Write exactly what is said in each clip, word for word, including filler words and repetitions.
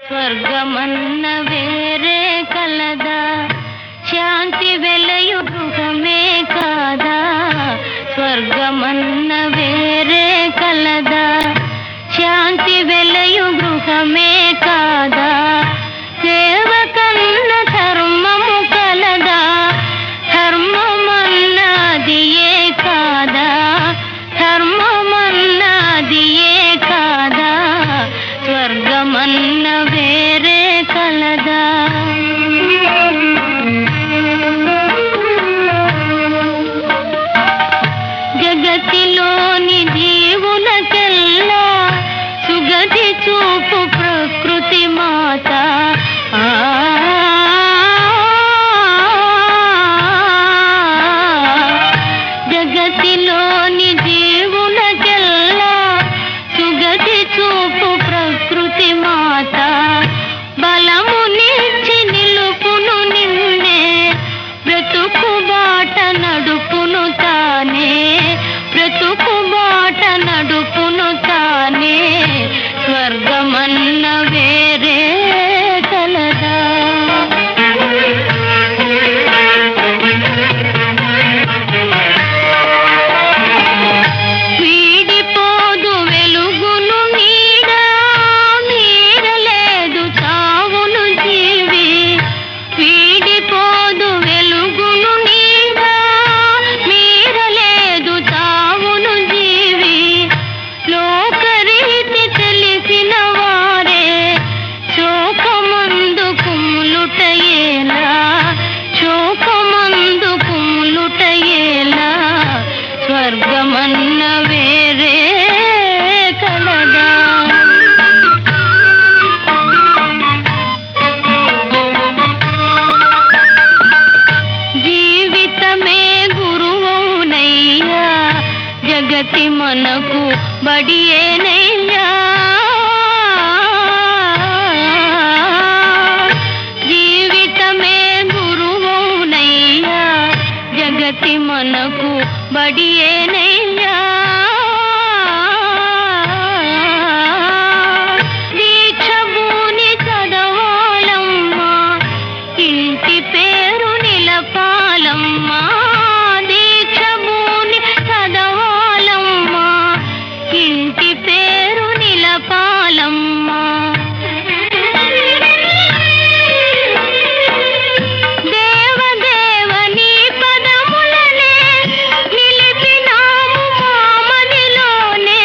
స్వర్గమన్న వేరే కలదా, శాంతి వెలయు గృహమే కాదా. స్వర్గమన్న వేరే కలదా, శాంతి వెలయు గృహమే కాదా. సేవ కన్న ధర్మము కలదా, ధర్మమన్నది ఏ కాదా. ధర్మమన్నది ఏ కాదా, స్వర్గమన్న వేరే కలదా. జగతిలోని జీవులకెల్లా సుగతి చూపు ప్రకృతి మాత. జగతిలోని జీవులకెల్లా సుగతి చూపు ప్రకృతి మాత. బలమునిచ్చి నిలుపును నిన్నే, బ్రతుకు బాట నడుపును తానే. బ్రతుకు బాట నడుపును తానే, స్వర్గమన్న వేరే కలదా. వీడిపోదు వెలుగును నీడ, నీడలేదు చావును జీవి. వీడిపోదు వెలుగును నీడ, మీరలేదు చావును జీవి. లోకరీతి తెలిసిన వారే శోకమందు కుములుటయేలా. శోకమందు కుములుటయేలా, స్వర్గమన్న వేరే కలదా. జీవితమే గురువౌనయ్యా, జగతి మనకు బడియేనయ్యా. జీవితమే గురువౌనయ్యా, జగతి మనకు బడియేనయ్యా. దీక్షభూని చదవాలమ్మా, ఇంటి పేరు నిలపాలమ్మా. దీక్షభూని చదవాలమ్మా, ఇంటి పేరు నిలపాలమ్మా. దేవదేవని పదములనే నిలిపినాము మామదిలోనే.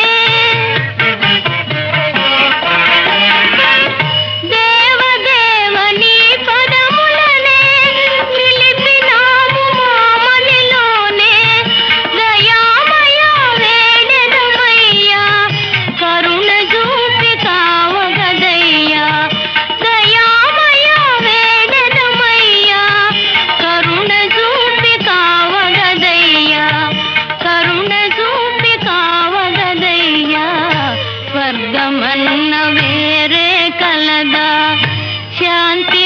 దేవదేవని పదములనే నిలిపినాము మామదిలోనే. దయామయ వేడెదమయ్యా, కరుణ చూపి కావగదయ్యా. దయామయ వేడెదమయ్యా, కరుణ చూపి కావగదయ్యా. కరుణ చూపి కావగదయ్యా, స్వర్గమన్న వేరే కలదా. శాంతి